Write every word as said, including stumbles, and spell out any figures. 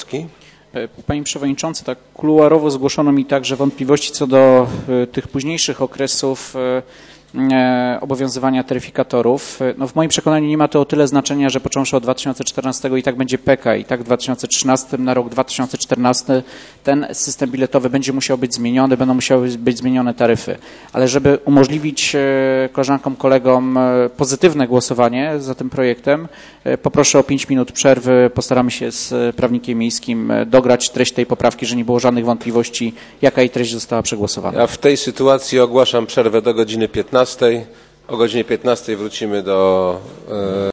Kowalski. Panie Przewodniczący, tak kuluarowo zgłoszono mi także wątpliwości co do tych późniejszych okresów obowiązywania taryfikatorów. No w moim przekonaniu nie ma to o tyle znaczenia, że począwszy od dwa tysiące czternastego i tak będzie P K, i tak w dwa tysiące trzynastym na rok dwa tysiące czternasty ten system biletowy będzie musiał być zmieniony, będą musiały być zmienione taryfy. Ale żeby umożliwić koleżankom, kolegom pozytywne głosowanie za tym projektem, poproszę o pięć minut przerwy, postaramy się z prawnikiem miejskim dograć treść tej poprawki, że nie było żadnych wątpliwości, jaka jej treść została przegłosowana. Ja w tej sytuacji ogłaszam przerwę do godziny piętnastej. O godzinie piętnastej wrócimy do